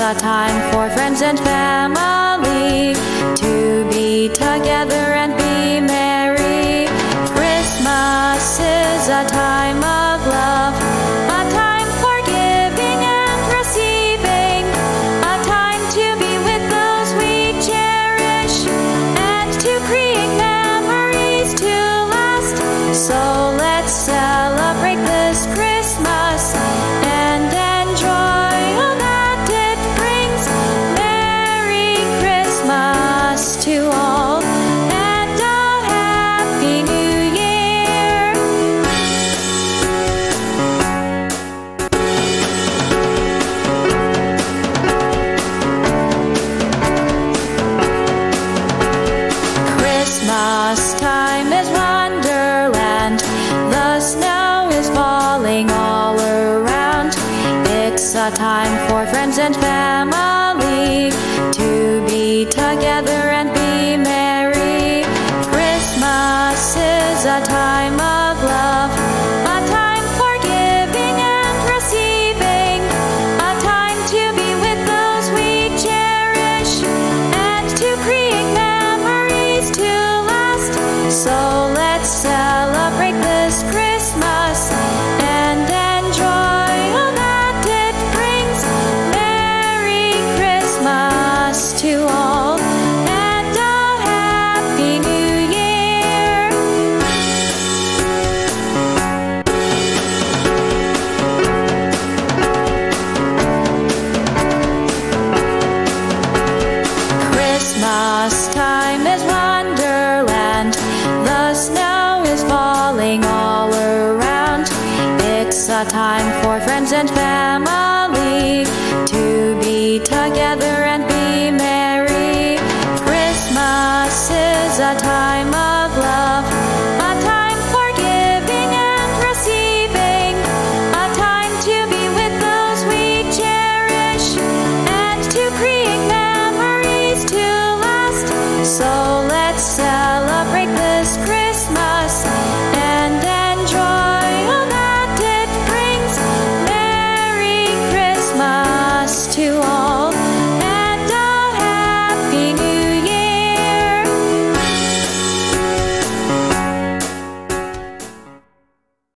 a time for friends and family to be together and be merry. Christmas is a time of love, a time for giving and receiving, a time to be with those we cherish and to create memories to last. So let's celebrate this Christmas and enjoy all that it brings. Merry Christmas to all and a Happy New Year. Christmas time is wonderland. The snow is falling all around. It's a time for friends and family to be together and be merry. Christmas is a time of love, a time for giving and receiving, a time to be with those we cherish and to create memories to last. So let's celebrate this Christmas and enjoy all that it brings. Merry Christmas to all and a Happy New Year. Christmas time is wonderland. The snow is falling all around. It's a time for friends and family to be together